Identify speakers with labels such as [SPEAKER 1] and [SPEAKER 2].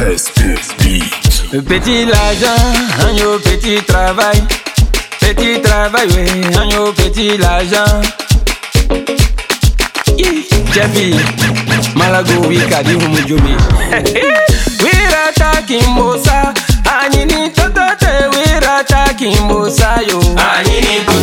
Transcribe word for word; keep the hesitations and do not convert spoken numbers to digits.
[SPEAKER 1] S P Beat.
[SPEAKER 2] Petit l'argent, agneau petit travail. Petit travail, oui, agneau petit l'argent. Jeffy, Malago, we kadi humujomi. We're attacking Mosa, Anini Totote, we're attacking Mosa, yo. Anini